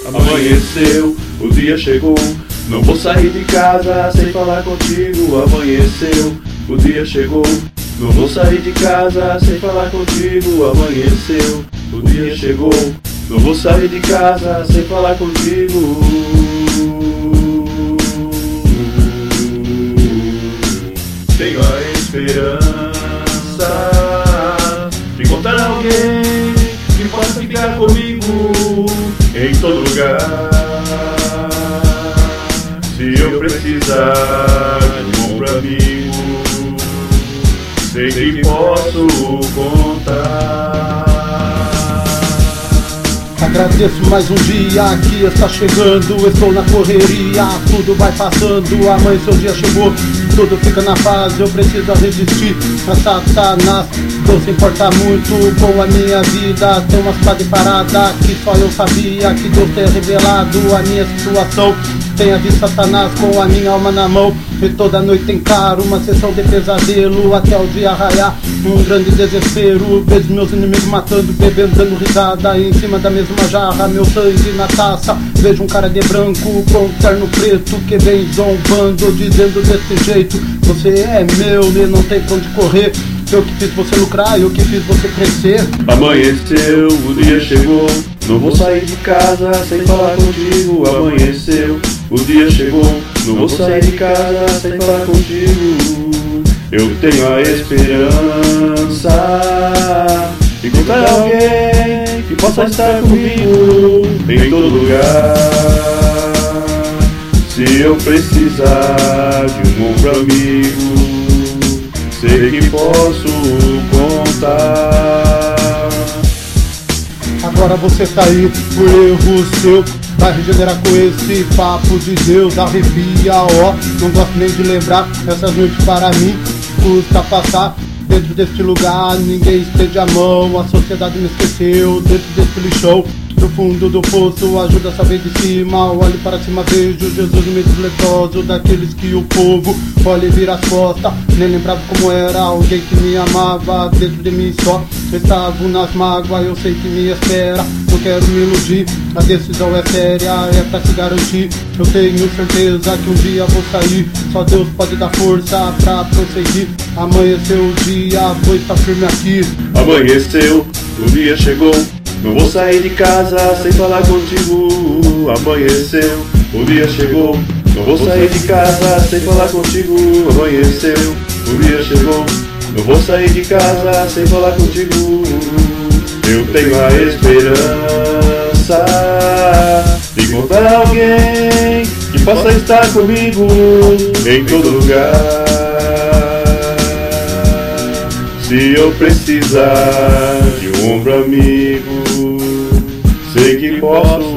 Amanheceu, o dia chegou, não vou sair de casa sem falar contigo. Amanheceu, o dia chegou, não vou sair de casa sem falar contigo. Amanheceu, o dia chegou, não vou sair de casa sem falar contigo. Tenho a esperança de encontrar alguém que possa ficar comigo em todo lugar. Se eu precisar de um ombro amigo, sei que posso contar. Agradeço mais um dia que está chegando. Estou na correria, tudo vai passando. Amanhã seu dia chegou, tudo fica na paz. Eu preciso resistir a Satanás. Deus se importa muito com a minha vida. Tem uma cidade parada que só eu sabia que Deus tem revelado a minha situação. Tenha visto Satanás com a minha alma na mão. E toda noite encaro uma sessão de pesadelo até o dia raiar. Um grande desespero, vejo meus inimigos matando, bebendo, dando risada em cima da mesma jarra, meu sangue na taça. Vejo um cara de branco com um terno preto que vem zombando, dizendo desse jeito: você é meu e não tem pra onde correr. Eu que fiz você lucrar, eu que fiz você crescer. Amanheceu, o dia chegou, não vou sair de casa sem falar contigo. Amanheceu, o dia chegou, não vou sair de casa sem falar contigo. Eu tenho a esperança de encontrar alguém que possa estar comigo em todo lugar. Se eu precisar de um ombro amigo, sei que posso contar. Agora você tá aí por erro seu, vai regenerar com esse papo de Deus. Arrepia, ó, não gosto nem de lembrar essas noites para mim. Custa passar dentro deste lugar, ninguém estende a mão. A sociedade me esqueceu dentro desse lixão. Do fundo do poço, ajuda essa vez de cima. Olhe para cima, vejo Jesus no meio dos leprosos, daqueles que o povo olha e vira as costas. Nem lembrava como era alguém que me amava. Dentro de mim só estavam nas mágoas. Eu sei que me espera, não quero me iludir. A decisão é séria, é pra se garantir. Eu tenho certeza que um dia vou sair. Só Deus pode dar força pra prosseguir. Amanheceu o dia, vou estar firme aqui. Amanheceu, o dia chegou, não vou sair de casa sem falar contigo. Amanheceu, o dia chegou, não vou sair de casa sem falar contigo. Amanheceu, o dia chegou, não vou sair de casa sem falar contigo. Eu tenho a esperança de encontrar alguém que possa estar comigo em todo lugar. Se eu precisar de um ombro amigo, sei que posso